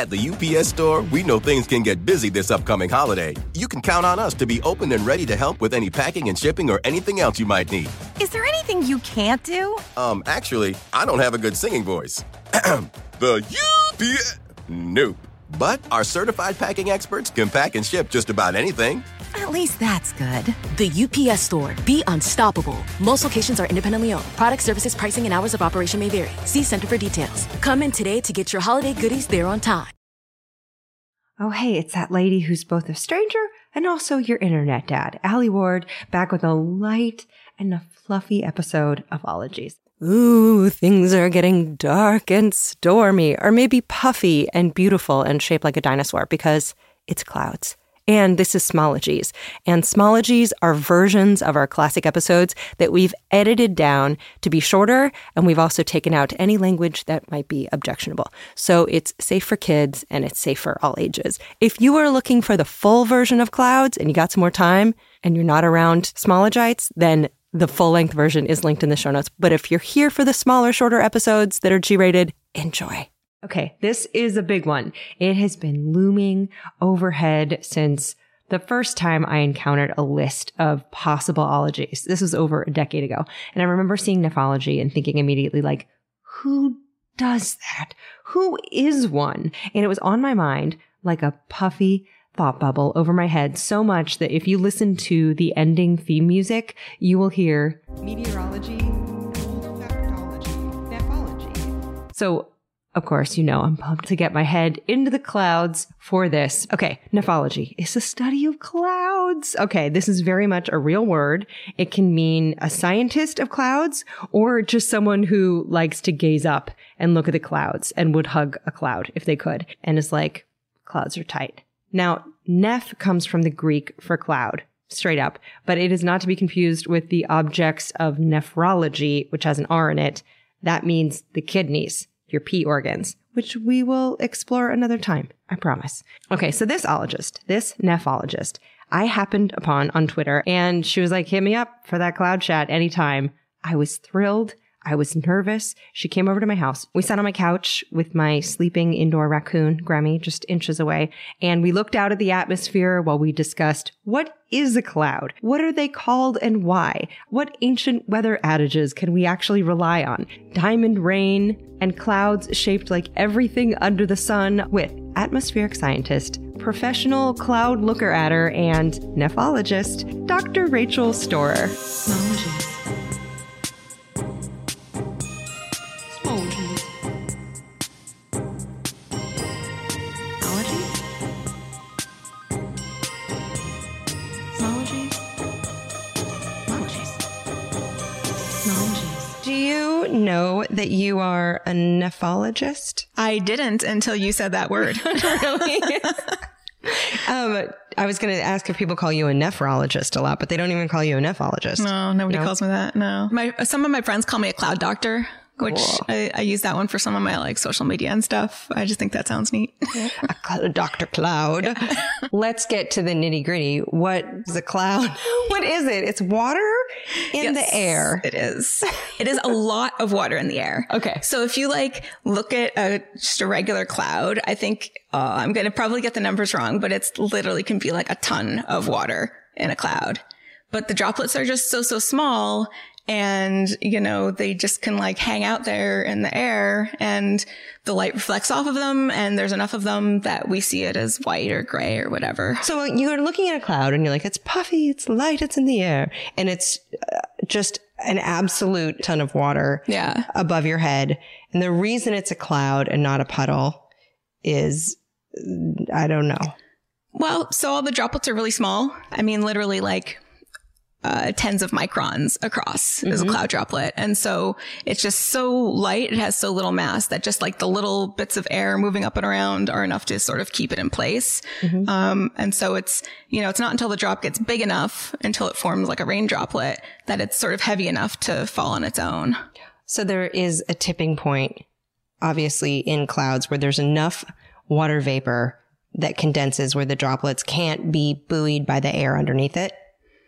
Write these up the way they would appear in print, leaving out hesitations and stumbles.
At the UPS Store, we know things can get busy this upcoming holiday. You can count on us to be open and ready to help with any packing and shipping or anything else you might need. Is there anything you can't do? Actually, I don't have a good singing voice. The UPS... Nope. But our certified packing experts can pack and ship just about anything. At least that's good. The UPS Store. Be unstoppable. Most locations are independently owned. Product, services, pricing, and hours of operation may vary. See Center for details. Come in today to get your holiday goodies there on time. Oh, hey, it's that lady who's both a stranger and also your internet dad, Allie Ward, back with a light and a fluffy episode of Ologies. Ooh, things are getting dark and stormy, or maybe puffy and beautiful and shaped like a dinosaur because it's clouds. And this is Smologies. And Smologies are versions of our classic episodes that we've edited down to be shorter, and we've also taken out any language that might be objectionable. So it's safe for kids, and it's safe for all ages. If you are looking for the full version of Clouds, and you got some more time, and you're not around Smologites, then the full-length version is linked in the show notes. But if you're here for the smaller, shorter episodes that are G-rated, enjoy. Okay, this is a big one. It has been looming overhead since the first time I encountered a list of possible ologies. This was over a decade ago. And I remember seeing nephology and thinking immediately, like, who does that? Who is one? And it was on my mind like a puffy thought bubble over my head, so much that if you listen to the ending theme music, you will hear meteorology, olfactology, nephology. So, of course, you know I'm pumped to get my head into the clouds for this. Okay, nephology is the study of clouds. Okay, this is very much a real word. It can mean a scientist of clouds or just someone who likes to gaze up and look at the clouds and would hug a cloud if they could and is like, clouds are tight. Now, neph comes from the Greek for cloud, straight up, but it is not to be confused with the objects of nephrology, which has an R in it. That means the kidneys, your pee organs, which we will explore another time, I promise. Okay, so this nephologist, I happened upon on Twitter, and she was like, hit me up for that cloud chat anytime. I was thrilled. I was nervous. She came over to my house. We sat on my couch with my sleeping indoor raccoon, Grammy, just inches away. And we looked out at the atmosphere while we discussed, what is a cloud? What are they called and why? What ancient weather adages can we actually rely on? Diamond rain and clouds shaped like everything under the sun with atmospheric scientist, professional cloud looker-atter, and nephologist, Dr. Rachel Storer. Know that you are a nephologist? I didn't until you said that word. Really? I was going to ask if people call you a nephrologist a lot, but they don't even call you a nephologist. No, nobody calls me that. No. Some of my friends call me a cloud doctor, which I use that one for some of my like social media and stuff. I just think that sounds neat. Dr. Cloud. Yeah. Let's get to the nitty gritty. What is a cloud? What is it? It's water in the air. It is. It is a lot of water in the air. Okay. So if you like look at just a regular cloud, I think I'm going to probably get the numbers wrong, but it's literally can be like a ton of water in a cloud. But the droplets are just so small. And, you know, they just can like hang out there in the air and the light reflects off of them. And there's enough of them that we see it as white or gray or whatever. So you're looking at a cloud and you're like, it's puffy, it's light, it's in the air. And it's just an absolute ton of water above your head. And the reason it's a cloud and not a puddle is, I don't know. Well, so all the droplets are really small. I mean, literally like tens of microns across is a cloud droplet. And so it's just so light. It has so little mass that just like the little bits of air moving up and around are enough to sort of keep it in place. And so it's, you know, it's not until the drop gets big enough until it forms like a rain droplet that it's sort of heavy enough to fall on its own. So there is a tipping point, obviously, in clouds where there's enough water vapor that condenses where the droplets can't be buoyed by the air underneath it.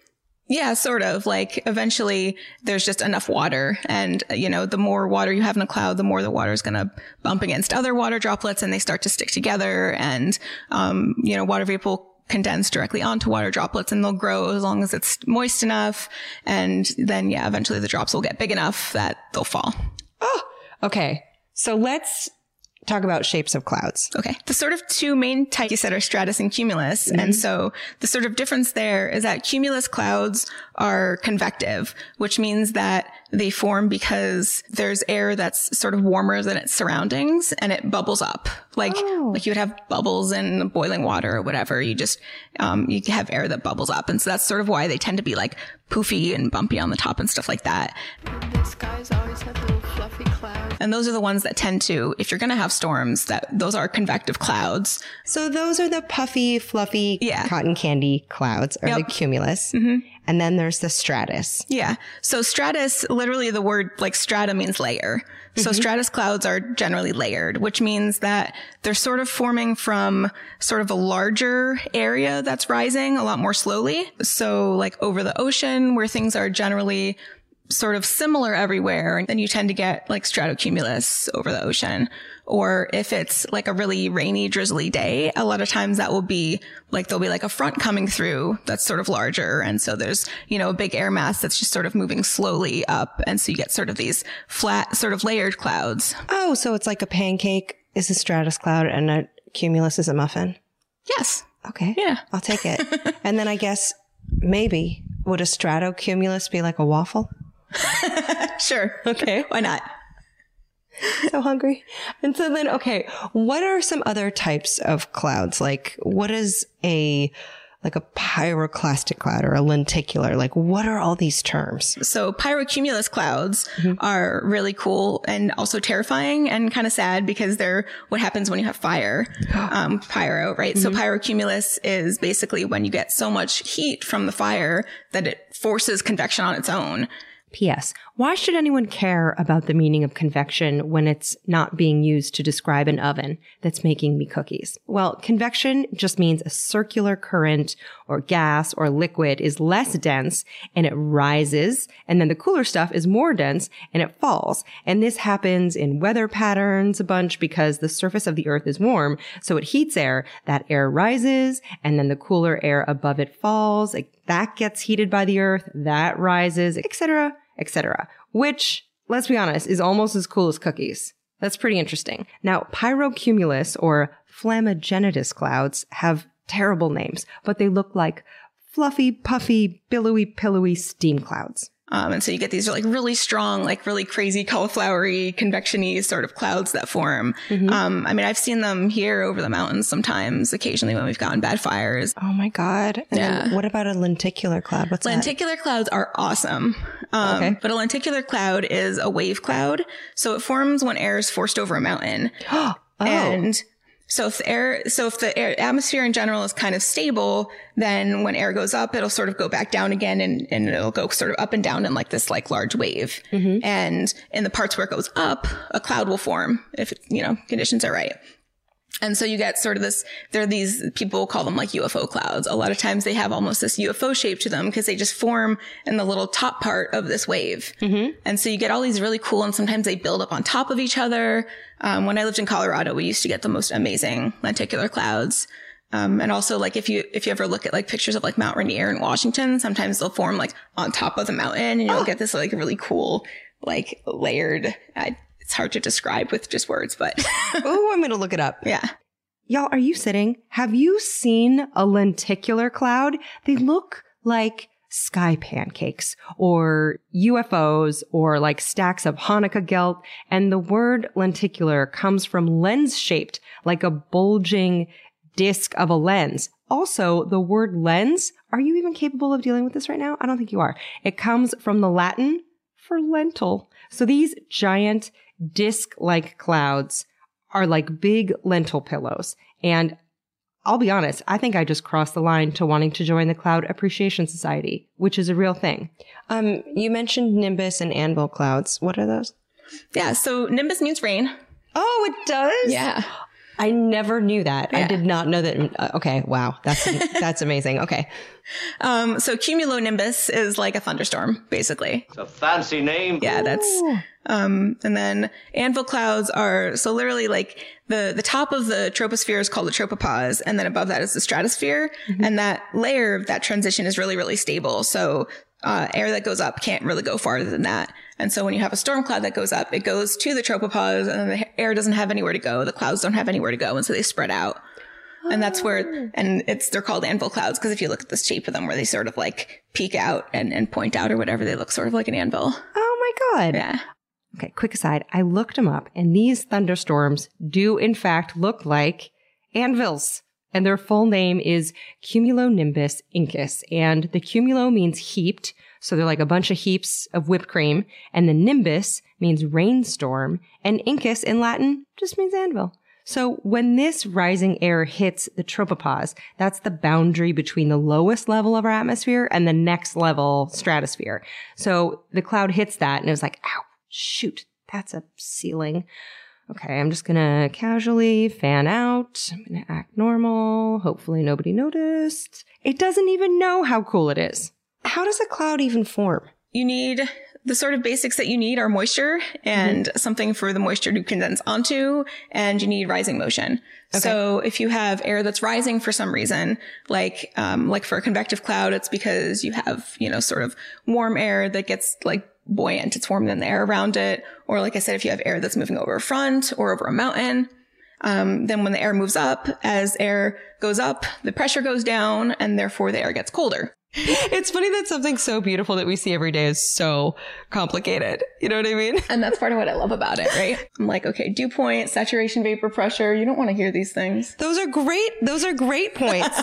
Yeah, sort of. Like eventually there's just enough water. And, the more water you have in a cloud, the more the water is going to bump against other water droplets and they start to stick together. And, water vapor will condense directly onto water droplets and they'll grow as long as it's moist enough. And then, eventually the drops will get big enough that they'll fall. Oh, okay. So let's talk about shapes of clouds. Okay. The sort of two main types you said are stratus and cumulus. Mm-hmm. And so the sort of difference there is that cumulus clouds are convective, which means that they form because there's air that's sort of warmer than its surroundings and it bubbles up. Like you would have bubbles in boiling water or whatever. You just, you have air that bubbles up. And so that's sort of why they tend to be like poofy and bumpy on the top and stuff like that. The skies always have little fluffy clouds. And those are the ones that tend to, if you're going to have storms, those are convective clouds. So those are the puffy, fluffy cotton candy clouds, or the cumulus. Mm-hmm. And then there's the stratus. Yeah. So stratus, literally the word like strata means layer. So stratus clouds are generally layered, which means that they're sort of forming from sort of a larger area that's rising a lot more slowly. So like over the ocean where things are generally sort of similar everywhere, and then you tend to get like stratocumulus over the ocean. Or if it's like a really rainy, drizzly day, a lot of times that will be like, there'll be like a front coming through that's sort of larger. And so there's, a big air mass that's just sort of moving slowly up. And so you get sort of these flat, sort of layered clouds. Oh, so it's like a pancake is a stratus cloud and a cumulus is a muffin? Yes. Okay. Yeah. I'll take it. And then I guess maybe would a stratocumulus be like a waffle? Sure. Okay. Why not? So hungry. And so then, okay, what are some other types of clouds? Like what is a pyroclastic cloud or a lenticular? Like what are all these terms? So pyrocumulus clouds are really cool and also terrifying and kind of sad because they're what happens when you have fire. Pyro, right? So pyrocumulus is basically when you get so much heat from the fire that it forces convection on its own. P.S. Why should anyone care about the meaning of convection when it's not being used to describe an oven that's making me cookies? Well, convection just means a circular current or gas or liquid is less dense and it rises, and then the cooler stuff is more dense and it falls. And this happens in weather patterns a bunch because the surface of the earth is warm, so it heats air. That air rises, and then the cooler air above it falls. That gets heated by the earth, that rises, etc., etc., which, let's be honest, is almost as cool as cookies. That's pretty interesting. Now, pyrocumulus or flammagenitus clouds have terrible names, but they look like fluffy, puffy, billowy, pillowy steam clouds. And so you get these like really strong, like really crazy cauliflowery, convection-y sort of clouds that form. I've seen them here over the mountains sometimes, occasionally when we've gotten bad fires. Oh my God. And then what about a lenticular cloud? What's lenticular clouds are awesome. Okay. But a lenticular cloud is a wave cloud. So it forms when air is forced over a mountain. And so if the atmosphere in general is kind of stable, then when air goes up, it'll sort of go back down again and it'll go sort of up and down in like this like large wave. And in the parts where it goes up, a cloud will form if, conditions are right. And so you get sort of this, there are these, people call them like UFO clouds. A lot of times they have almost this UFO shape to them because they just form in the little top part of this wave. And so you get all these really cool, and sometimes they build up on top of each other. When I lived in Colorado, we used to get the most amazing lenticular clouds. And also like if you ever look at like pictures of like Mount Rainier in Washington, sometimes they'll form like on top of the mountain and you'll get this like really cool, like layered, it's hard to describe with just words, but. Oh, I'm going to look it up. Yeah. Y'all, are you sitting? Have you seen a lenticular cloud? They look like sky pancakes or UFOs or like stacks of Hanukkah gelt. And the word lenticular comes from lens shaped, like a bulging disc of a lens. Also, the word lens, are you even capable of dealing with this right now? I don't think you are. It comes from the Latin for lentil. So these giant disc-like clouds are like big lentil pillows. And I'll be honest, I think I just crossed the line to wanting to join the Cloud Appreciation Society, which is a real thing. You mentioned nimbus and anvil clouds. What are those? Yeah, so nimbus means rain. Oh, it does? Yeah. I never knew that. Yeah. I did not know that. Okay. Wow. That's amazing. Okay. So cumulonimbus is like a thunderstorm, basically. It's a fancy name. Yeah, that's, and then anvil clouds are, so literally like the top of the troposphere is called the tropopause. And then above that is the stratosphere. Mm-hmm. And that layer of that transition is really, really stable. So, air that goes up can't really go farther than that. And so when you have a storm cloud that goes up, it goes to the tropopause and then the air doesn't have anywhere to go. The clouds don't have anywhere to go. And so they spread out. And that's where, and they're called anvil clouds because if you look at the shape of them where they sort of like peek out and point out or whatever, they look sort of like an anvil. Oh my God. Yeah. Okay. Quick aside. I looked them up and these thunderstorms do in fact look like anvils. And their full name is Cumulonimbus incus. And the cumulo means heaped. So they're like a bunch of heaps of whipped cream. And the nimbus means rainstorm. And incus in Latin just means anvil. So when this rising air hits the tropopause, that's the boundary between the lowest level of our atmosphere and the next level stratosphere. So the cloud hits that and it was like, ow, shoot, that's a ceiling. Okay, I'm just going to casually fan out. I'm going to act normal. Hopefully nobody noticed. It doesn't even know how cool it is. How does a cloud even form? You need the sort of basics that you need are moisture and something for the moisture to condense onto, and you need rising motion. Okay. So if you have air that's rising for some reason, like for a convective cloud, it's because you have, sort of warm air that gets like buoyant. It's warmer than the air around it. Or like I said, if you have air that's moving over a front or over a mountain, then when the air moves up, as air goes up, the pressure goes down and therefore the air gets colder. It's funny that something so beautiful that we see every day is so complicated. You know what I mean? And that's part of what I love about it, right? I'm like, okay, dew point, saturation, vapor pressure. You don't want to hear these things. Those are great points.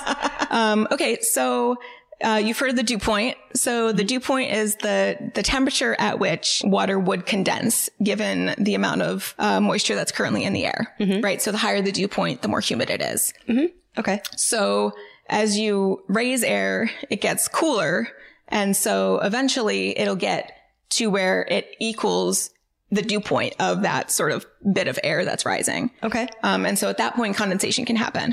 Okay. So, you've heard of the dew point. So the dew point is the temperature at which water would condense given the amount of moisture that's currently in the air, right? So the higher the dew point, the more humid it is. Okay. So as you raise air, it gets cooler. And so eventually it'll get to where it equals the dew point of that sort of bit of air that's rising. Okay. And so at that point, condensation can happen.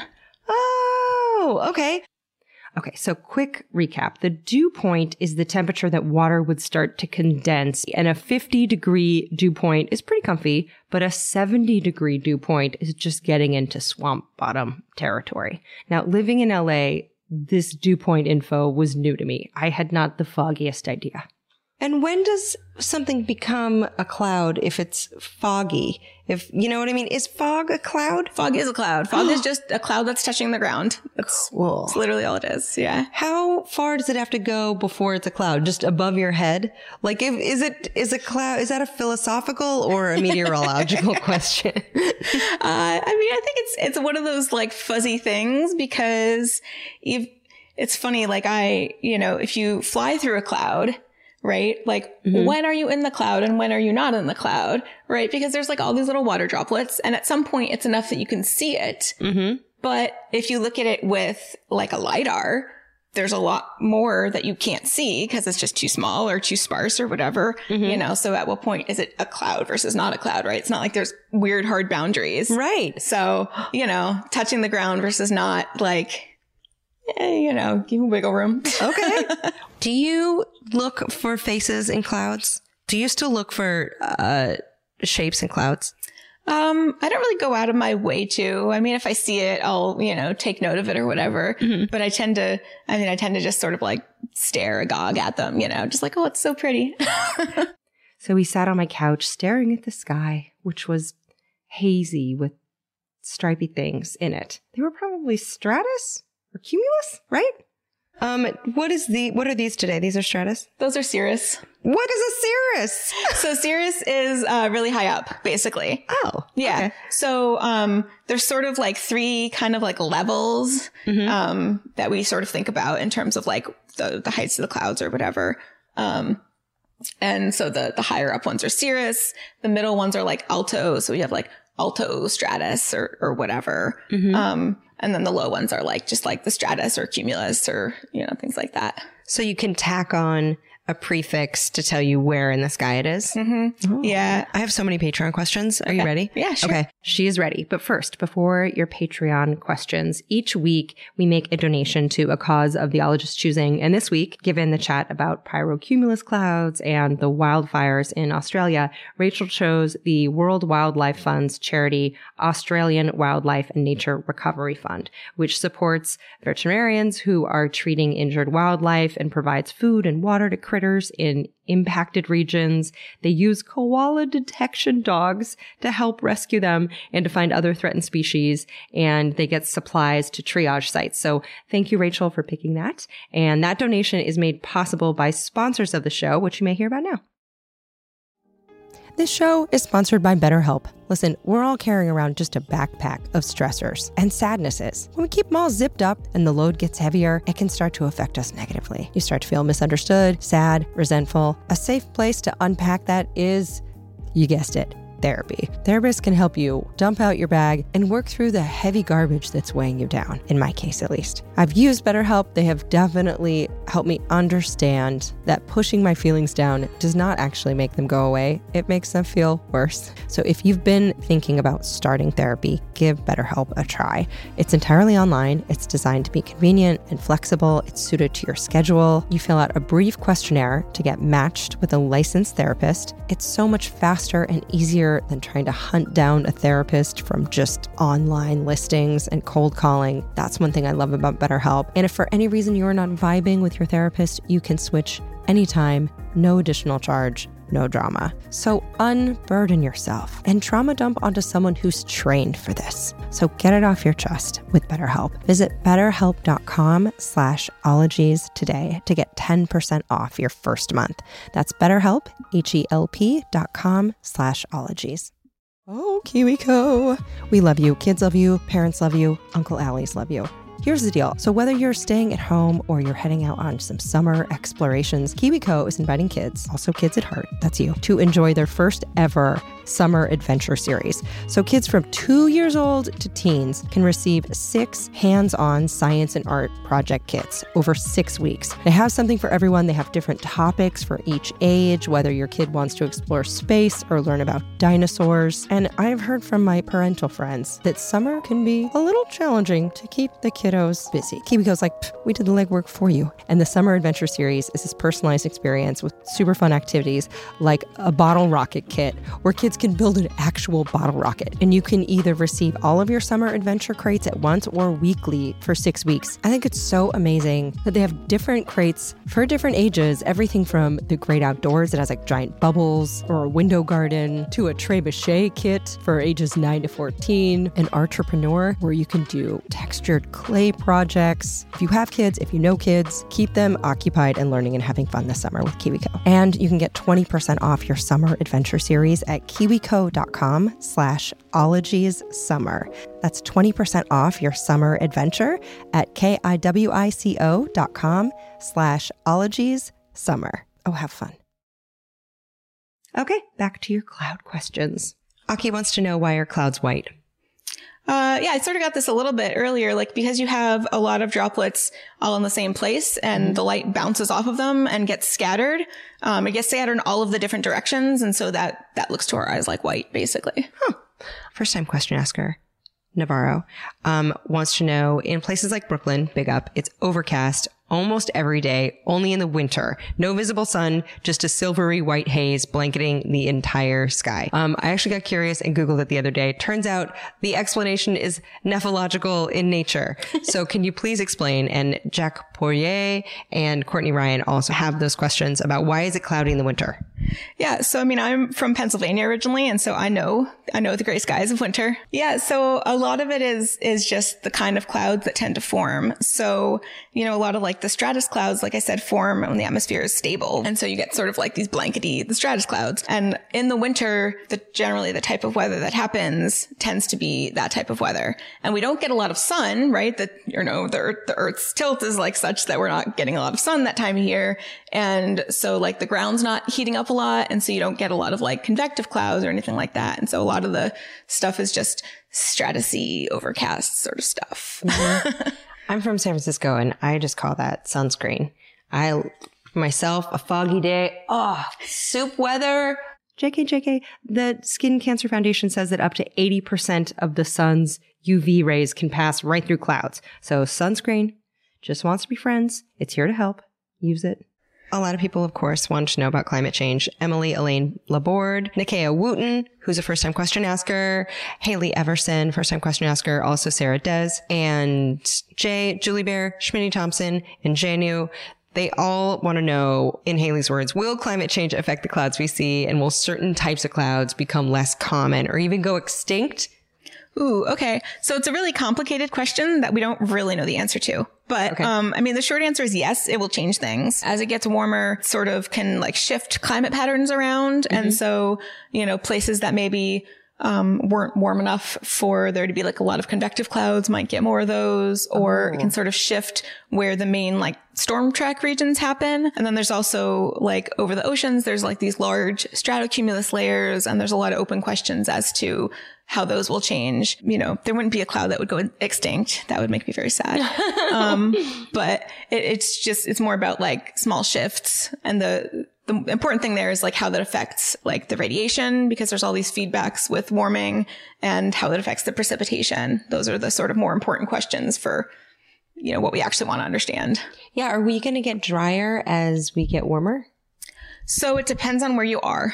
Oh, okay. Okay, so quick recap. The dew point is the temperature that water would start to condense, and a 50-degree dew point is pretty comfy, but a 70-degree dew point is just getting into swamp bottom territory. Now, living in LA, this dew point info was new to me. I had not the foggiest idea. And when does something become a cloud if it's foggy? If you know what I mean? Is fog a cloud? Fog is a cloud. Fog is just a cloud that's touching the ground. That's cool. That's literally all it is. Yeah. How far does it have to go before it's a cloud? Just above your head? Like, is a cloud, is that a philosophical or a meteorological question? I think it's one of those like fuzzy things because it's funny. Like if you fly through a cloud, right? Like when are you in the cloud and when are you not in the cloud? Right? Because there's like all these little water droplets and at some point it's enough that you can see it. But if you look at it with like a LiDAR, there's a lot more that you can't see because it's just too small or too sparse or whatever, so at what point is it a cloud versus not a cloud, right? It's not like there's weird hard boundaries. Right. So, touching the ground versus not like, give wiggle room. Okay. Do you look for faces in clouds? Do you still look for shapes in clouds? I don't really go out of my way to. I mean, if I see it, I'll, take note of it or whatever. But I tend to just sort of like stare agog at them, just like, oh, it's so pretty. So we sat on my couch staring at the sky, which was hazy with stripy things in it. They were probably stratus or cumulus, right? What are these today? These are stratus? Those are cirrus. What is a cirrus? So cirrus is really high up, basically. Oh, yeah. Okay. So there's sort of like three kind of like levels that we sort of think about in terms of like the heights of the clouds or whatever. And so the higher up ones are cirrus. The middle ones are like alto. So we have like alto stratus or whatever. And then the low ones are like just like the stratus or cumulus or, things like that. So you can tack on a prefix to tell you where in the sky it is. Mm-hmm. Yeah. I have so many Patreon questions. Are you ready? Yeah, sure. Okay. She is ready. But first, before your Patreon questions, each week we make a donation to a cause of the ologist's choosing. And this week, given the chat about pyrocumulus clouds and the wildfires in Australia, Rachel chose the World Wildlife Fund's charity, Australian Wildlife and Nature Recovery Fund, which supports veterinarians who are treating injured wildlife and provides food and water to critters in impacted regions. They use koala detection dogs to help rescue them and to find other threatened species, and they get supplies to triage sites. So thank you, Rachel, for picking that. And that donation is made possible by sponsors of the show, which you may hear about now. This show is sponsored by BetterHelp. Listen, we're all carrying around just a backpack of stressors and sadnesses. When we keep them all zipped up and the load gets heavier, it can start to affect us negatively. You start to feel misunderstood, sad, resentful. A safe place to unpack that is, you guessed it, therapy. Therapists can help you dump out your bag and work through the heavy garbage that's weighing you down, in my case at least. I've used BetterHelp. They have definitely helped me understand that pushing my feelings down does not actually make them go away. It makes them feel worse. So if you've been thinking about starting therapy, give BetterHelp a try. It's entirely online. It's designed to be convenient and flexible. It's suited to your schedule. You fill out a brief questionnaire to get matched with a licensed therapist. It's so much faster and easier than trying to hunt down a therapist from just online listings and cold calling. That's one thing I love about BetterHelp. And if for any reason you're not vibing with your therapist, you can switch anytime, no additional charge, no drama. So unburden yourself and trauma dump onto someone who's trained for this. So get it off your chest with BetterHelp. Visit betterhelp.com/ologies today to get 10% off your first month. That's BetterHelp, HELP.com/ologies. Oh, KiwiCo. We love you. Kids love you. Parents love you. Uncle Allie's love you. Here's the deal. So whether you're staying at home or you're heading out on some summer explorations, KiwiCo is inviting kids, also kids at heart, that's you, to enjoy their first ever summer adventure series. So kids from 2 years old to teens can receive 6 hands-on science and art project kits over 6 weeks. They have something for everyone. They have different topics for each age, whether your kid wants to explore space or learn about dinosaurs. And I've heard from my parental friends that summer can be a little challenging to keep the kiddos busy. KiwiCo's like, we did the legwork for you. And the Summer Adventure Series is this personalized experience with super fun activities like a bottle rocket kit where kids can build an actual bottle rocket. And you can either receive all of your summer adventure crates at once or weekly for 6 weeks. I think it's so amazing that they have different crates for different ages, everything from the great outdoors that has like giant bubbles or a window garden to a trebuchet kit for ages 9 to 14, an entrepreneur where you can do textured clay projects. If you have kids, if you know kids, keep them occupied and learning and having fun this summer with KiwiCo. And you can get 20% off your summer adventure series at kiwico.com/ologiessummer. That's 20% off your summer adventure at kiwico.com/ologiessummer. Oh, have fun. Okay, back to your cloud questions. Aki wants to know, why are clouds white? Yeah, I sort of got this a little bit earlier, like because you have a lot of droplets all in the same place and the light bounces off of them and gets scattered. It gets scattered in all of the different directions. And so that looks to our eyes like white, basically. First time question asker, Navarro, wants to know, in places like Brooklyn, big up, it's overcast almost every day, only in the winter. No visible sun, just a silvery white haze blanketing the entire sky. I actually got curious and Googled it the other day. Turns out the explanation is nephological in nature. So can you please explain? And Jack Poirier and Courtney Ryan also have those questions about why is it cloudy in the winter? Yeah. So, I mean, I'm from Pennsylvania originally, and so I know the gray skies of winter. Yeah. So a lot of it is just the kind of clouds that tend to form. So, you know, a lot of like the stratus clouds, like I said, form when the atmosphere is stable. And so you get sort of like these blankety, the stratus clouds. And in the winter, generally the type of weather that happens tends to be that type of weather. And we don't get a lot of sun, right? The Earth's tilt is like such that we're not getting a lot of sun that time of year. And so like the ground's not heating up a lot. And so you don't get a lot of like convective clouds or anything like that. And so a lot of the stuff is just stratusy, overcast sort of stuff. Mm-hmm. I'm from San Francisco and I just call that sunscreen. I For myself, a foggy day. Oh, soup weather. JK. The Skin Cancer Foundation says that up to 80% of the sun's UV rays can pass right through clouds. So sunscreen just wants to be friends. It's here to help. Use it. A lot of people, of course, want to know about climate change. Emily Elaine Laborde, Nikea Wooten, who's a first-time question asker, Haley Everson, first-time question asker, also Sarah Des, and Jay, Julie Bear, Schmitty Thompson, and Janu. They all want to know, in Haley's words, will climate change affect the clouds we see, and will certain types of clouds become less common or even go extinct? Ooh, okay. So it's a really complicated question that we don't really know the answer to. But, Okay. I mean, the short answer is yes, it will change things. As it gets warmer, sort of can like shift climate patterns around. And so, you know, places that maybe weren't warm enough for there to be like a lot of convective clouds might get more of those, or it can sort of shift where the main like storm track regions happen. And then there's also like over the oceans, there's like these large stratocumulus layers, and there's a lot of open questions as to how those will change. You know, there wouldn't be a cloud that would go extinct. That would make me very sad. But it's more about like small shifts. And the important thing there is like how that affects like the radiation, because there's all these feedbacks with warming, and how that affects the precipitation. Those are the sort of more important questions for, you know, what we actually want to understand. Yeah. Are we going to get drier as we get warmer? So it depends on where you are.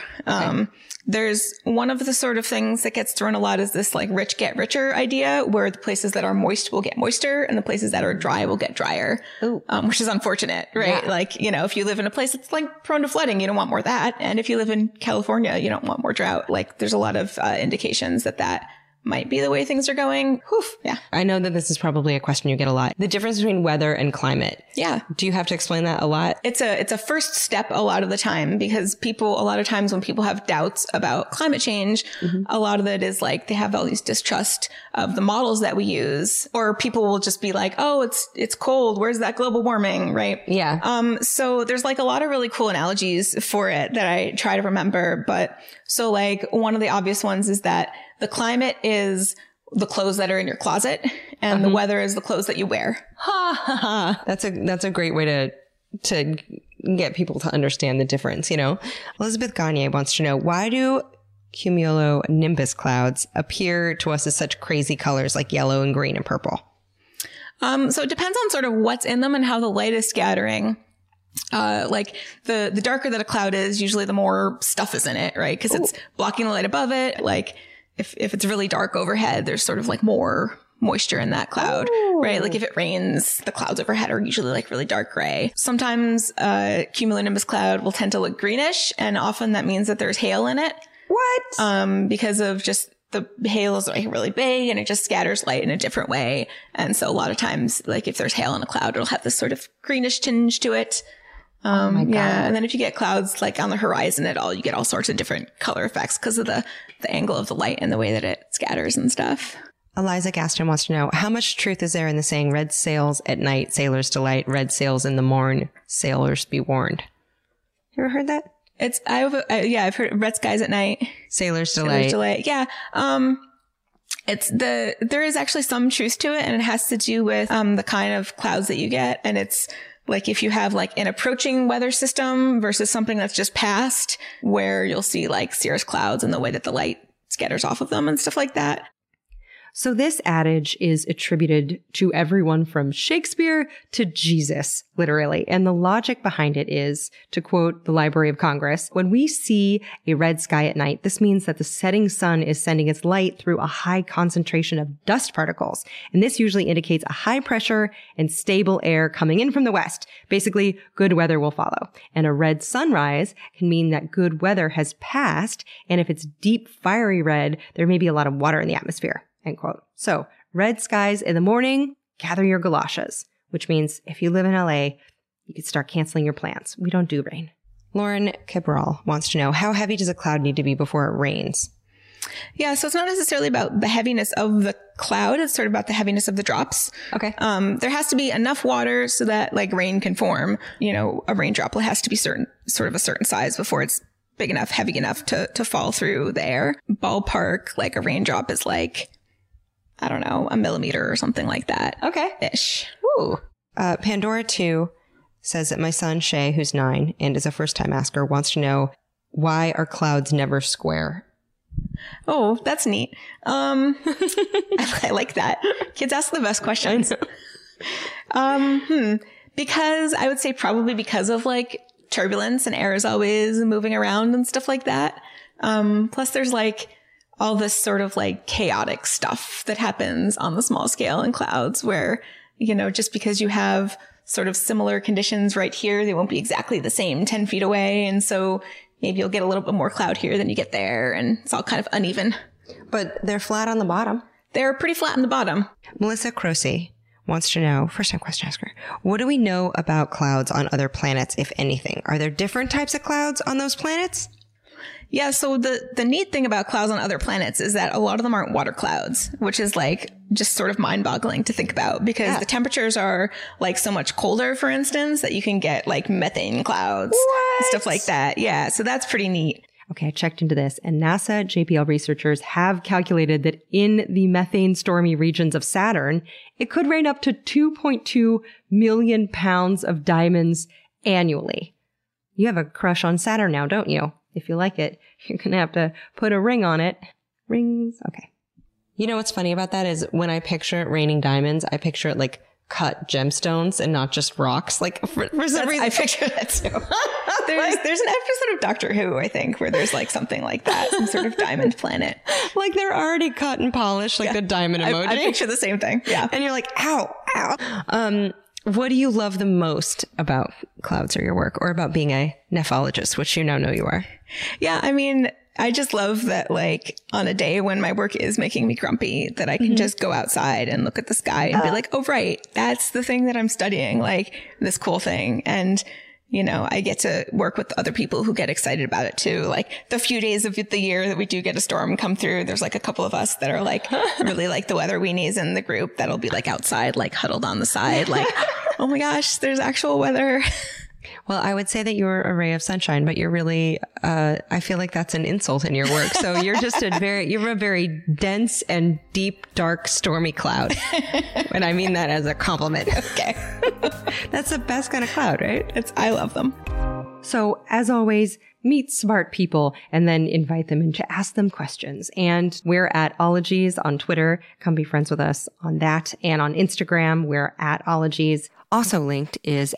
There's one of the sort of things that gets thrown a lot is this like rich get richer idea, where the places that are moist will get moister and the places that are dry will get drier, which is unfortunate, right? Yeah. Like, you know, if you live in a place that's like prone to flooding, you don't want more of that. And if you live in California, you don't want more drought. Like there's a lot of indications that might be the way things are going. Whew, yeah. I know that this is probably a question you get a lot. The difference between weather and climate. Yeah. Do you have to explain that a lot? It's a first step a lot of the time, because people, a lot of times when people have doubts about climate change, a lot of it is like they have all these distrust of the models that we use, or people will just be like, oh, it's cold. Where's that global warming? Right. Yeah. So there's like a lot of really cool analogies for it that I try to remember. But so like one of the obvious ones is that the climate is the clothes that are in your closet, and the weather is the clothes that you wear. That's a great way to get people to understand the difference, you know? Elizabeth Gagne wants to know, why do cumulonimbus clouds appear to us as such crazy colors like yellow and green and purple? So it depends on sort of what's in them and how the light is scattering. Like the darker that a cloud is, usually the more stuff is in it, right? Because it's blocking the light above it. Like if it's really dark overhead, there's sort of like more moisture in that cloud, right? Like if it rains, the clouds overhead are usually like really dark gray. Sometimes cumulonimbus cloud will tend to look greenish, and often that means that there's hail in it. What? Because of just the hail is like really big and it just scatters light in a different way. And so a lot of times, like if there's hail in a cloud, it'll have this sort of greenish tinge to it. Oh my God. Yeah. And then if you get clouds like on the horizon at all, you get all sorts of different color effects because of the angle of the light and the way that it scatters and stuff. Eliza Gaston wants to know, how much truth is there in the saying, red sails at night, sailors delight, red sails in the morn, sailors be warned? You ever heard that? I've heard red skies at night. Sailors delight. Yeah. There is actually some truth to it, and it has to do with, the kind of clouds that you get. And it's like, if you have like an approaching weather system versus something that's just passed, where you'll see like cirrus clouds and the way that the light scatters off of them and stuff like that. So this adage is attributed to everyone from Shakespeare to Jesus, literally. And the logic behind it is, to quote the Library of Congress, when we see a red sky at night, this means that the setting sun is sending its light through a high concentration of dust particles. And this usually indicates a high pressure and stable air coming in from the west. Basically, good weather will follow. And a red sunrise can mean that good weather has passed. And if it's deep, fiery red, there may be a lot of water in the atmosphere. End quote. So red skies in the morning, gather your galoshes, which means if you live in LA, you could start canceling your plans. We don't do rain. Lauren Cabral wants to know, how heavy does a cloud need to be before it rains? Yeah, so it's not necessarily about the heaviness of the cloud. It's sort of about the heaviness of the drops. Okay. There has to be enough water so that like rain can form. You know, a rain droplet has to be sort of a certain size before it's big enough, heavy enough to fall through the air. Ballpark, like a raindrop is like, I don't know, 1 millimeter or something like that. Okay. Ish. Ooh. Pandora 2 says that my son, Shay, who's 9 and is a first-time asker, wants to know, why are clouds never square? Oh, that's neat. I like that. Kids ask the best questions. Because I would say probably because of like turbulence and air is always moving around and stuff like that. Plus there's like all this sort of like chaotic stuff that happens on the small scale in clouds where, you know, just because you have sort of similar conditions right here, they won't be exactly the same 10 feet away. And so maybe you'll get a little bit more cloud here than you get there. And it's all kind of uneven. But they're flat on the bottom. They're pretty flat on the bottom. Melissa Croce wants to know, first-time question asker, what do we know about clouds on other planets, if anything? Are there different types of clouds on those planets? Yeah, so the neat thing about clouds on other planets is that a lot of them aren't water clouds, which is like just sort of mind-boggling to think about because the temperatures are like so much colder, for instance, that you can get like methane clouds and stuff like that. Yeah, so that's pretty neat. Okay, I checked into this, and NASA JPL researchers have calculated that in the methane stormy regions of Saturn, it could rain up to 2.2 million pounds of diamonds annually. You have a crush on Saturn now, don't you? If you like it, you're going to have to put a ring on it. Rings. Okay. You know what's funny about that is when I picture it raining diamonds, I picture it like cut gemstones and not just rocks. Like for some reason, I picture that too. There's an episode of Doctor Who, I think, where there's like something like that, some sort of diamond planet. Like they're already cut and polished, like the diamond emoji. I picture the same thing. Yeah. And you're like, ow, ow. What do you love the most about clouds or your work, or about being a nephologist, which you now know you are? Yeah, I mean, I just love that, like, on a day when my work is making me grumpy, that I can just go outside and look at the sky and be like, oh, right, that's the thing that I'm studying, like, this cool thing. And, you know, I get to work with other people who get excited about it too. Like the few days of the year that we do get a storm come through, there's like a couple of us that are like really like the weather weenies in the group that'll be like outside, like huddled on the side, like, oh my gosh, there's actual weather. Well, I would say that you're a ray of sunshine, but you're really, I feel like that's an insult in your work. So you're just you're a very dense and deep, dark, stormy cloud. And I mean that as a compliment. Okay. That's the best kind of cloud, right? I love them. So as always, meet smart people and then invite them in to ask them questions. And we're at Ologies on Twitter. Come be friends with us on that. And on Instagram, we're at Ologies. Also linked is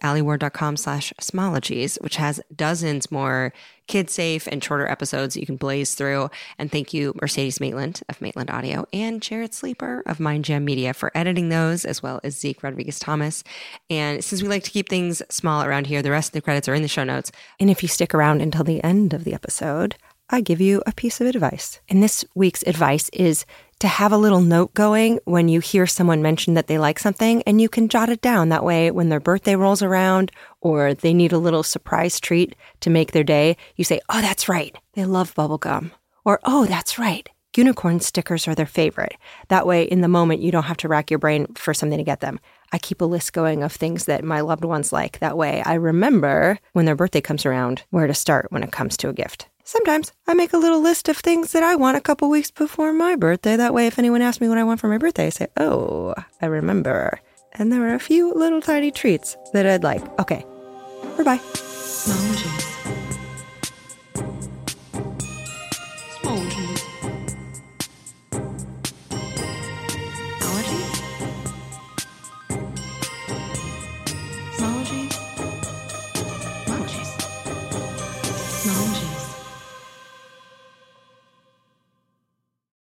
alieward.com/smologies, which has dozens more kid-safe and shorter episodes you can blaze through. And thank you, Mercedes Maitland of Maitland Audio and Jared Sleeper of Mind Jam Media for editing those, as well as Zeke Rodriguez-Thomas. And since we like to keep things small around here, the rest of the credits are in the show notes. And if you stick around until the end of the episode, I give you a piece of advice. And this week's advice is to have a little note going when you hear someone mention that they like something, and you can jot it down. That way, when their birthday rolls around or they need a little surprise treat to make their day, you say, oh, that's right, they love bubblegum. Or, oh, that's right, unicorn stickers are their favorite. That way, in the moment, you don't have to rack your brain for something to get them. I keep a list going of things that my loved ones like. That way, I remember when their birthday comes around where to start when it comes to a gift. Sometimes I make a little list of things that I want a couple weeks before my birthday. That way, if anyone asks me what I want for my birthday, I say, oh, I remember. And there are a few little tiny treats that I'd like. Okay, bye-bye.